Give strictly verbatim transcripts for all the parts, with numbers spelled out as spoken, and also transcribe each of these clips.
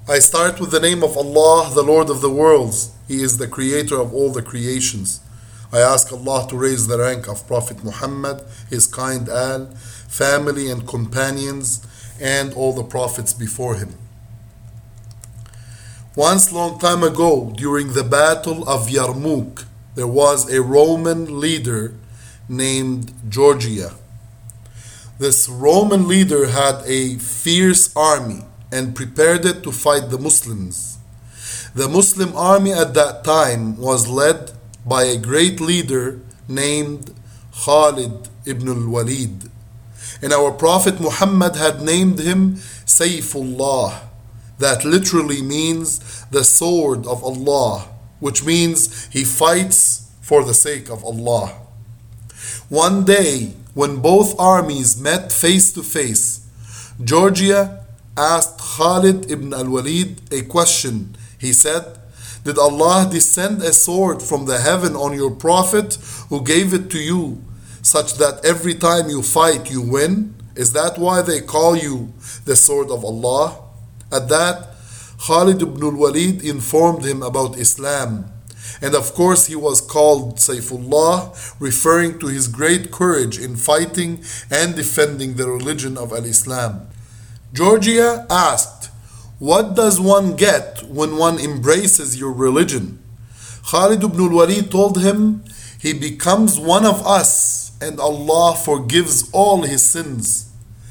I start with the name of Allah, the Lord of the worlds. He is the creator of all the creations. I ask Allah to raise the rank of Prophet Muhammad, his kind al, family and companions, and all the prophets before him. Once long time ago, during the battle of Yarmouk, there was a Roman leader named Georgia. This Roman leader had a fierce army and prepared it to fight the Muslims. The Muslim army at that time was led by a great leader named Khalid ibn al-Walid. And our Prophet Muhammad had named him Sayfullah. That literally means the sword of Allah, which means he fights for the sake of Allah. One day, when both armies met face to face, Georgia asked Khalid ibn al-Walid a question. He said, "Did Allah descend a sword from the heaven on your Prophet who gave it to you, such that every time you fight you win? Is that why they call you the sword of Allah?" At that, Khalid ibn al-Walid informed him about Islam. And of course he was called Sayfullah, referring to his great courage in fighting and defending the religion of al-Islam. Georgia asked, "What does one get when one embraces your religion?" Khalid ibn al-Walid told him, "He becomes one of us and Allah forgives all his sins."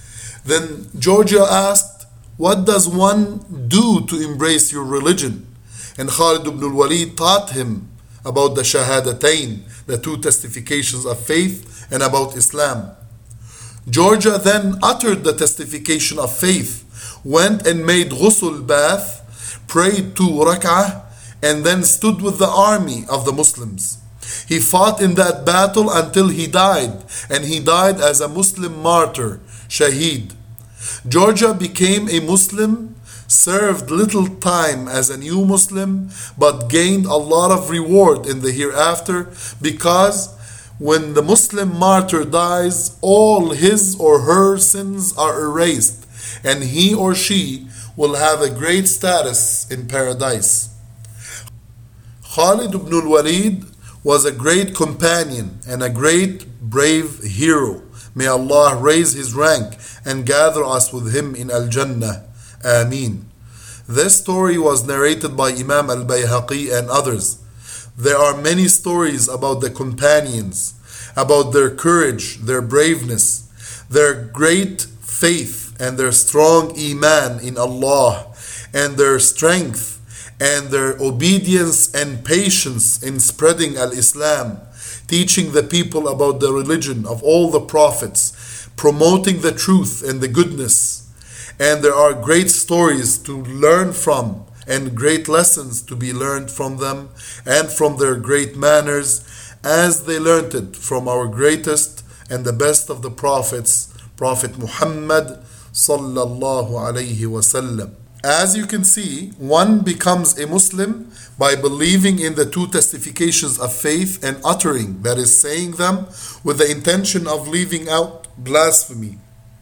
Then Georgia asked, "What does one do to embrace your religion?" And Khalid ibn al-Walid taught him about the Shahadatain, the two testifications of faith, and about Islam. Georgia then uttered the testification of faith, went and made ghusl bath, prayed two rak'ah, and then stood with the army of the Muslims. He fought in that battle until he died, and he died as a Muslim martyr, shaheed. Georgia became a Muslim, served little time as a new Muslim, but gained a lot of reward in the hereafter, because when the Muslim martyr dies, all his or her sins are erased, and he or she will have a great status in paradise. Khalid ibn al-Walid was a great companion and a great brave hero. May Allah raise his rank and gather us with him in Al-Jannah. Ameen. This story was narrated by Imam al-Bayhaqi and others. There are many stories about the companions, about their courage, their braveness, their great faith and their strong iman in Allah, and their strength and their obedience and patience in spreading al-Islam, teaching the people about the religion of all the prophets, promoting the truth and the goodness. And there are great stories to learn from and great lessons to be learned from them and from their great manners, as they learned it from our greatest and the best of the prophets, Prophet Muhammad sallallahu alayhi wasallam. As you can see, one becomes a Muslim by believing in the two testifications of faith and uttering, that is, saying them with the intention of leaving out blasphemy.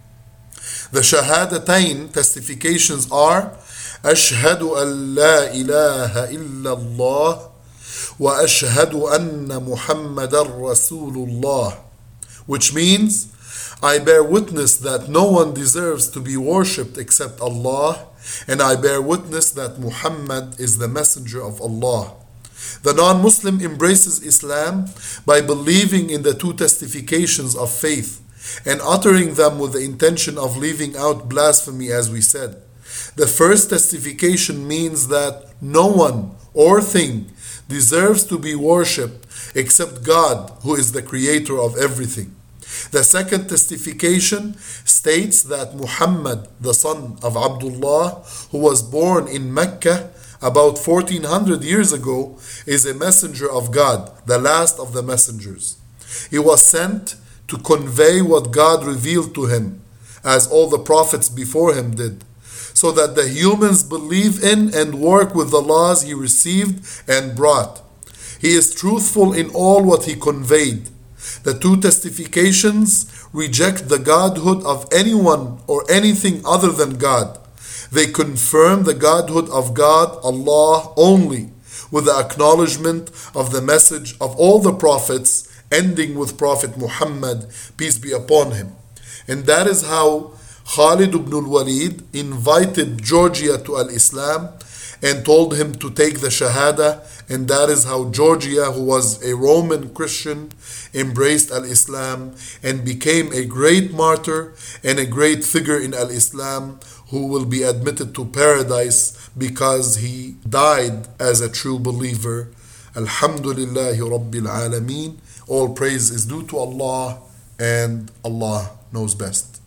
The Shahadatain testifications are Ashhadu an la ilaha illallah wa ashhadu anna Muhammadan Rasulullah, which means, I bear witness that no one deserves to be worshipped except Allah, and I bear witness that Muhammad is the messenger of Allah. The non-Muslim embraces Islam by believing in the two testifications of faith and uttering them with the intention of leaving out blasphemy, as we said. The first testification means that no one or thing deserves to be worshipped except God, who is the creator of everything. The second testification states that Muhammad, the son of Abdullah, who was born in Mecca about fourteen hundred years ago, is a messenger of God, the last of the messengers. He was sent to convey what God revealed to him, as all the prophets before him did, so that the humans believe in and work with the laws he received and brought. He is truthful in all what he conveyed. The two testifications reject the godhood of anyone or anything other than God. They confirm the godhood of God, Allah only, with the acknowledgement of the message of all the prophets, ending with Prophet Muhammad, peace be upon him. And that is how Khalid ibn al-Walid invited Georgia to al-Islam and told him to take the Shahada, and that is how Georgia, who was a Roman Christian, embraced al-Islam and became a great martyr and a great figure in al-Islam, who will be admitted to paradise because he died as a true believer. Alhamdulillahi Rabbil Alameen. All praise is due to Allah, and Allah knows best.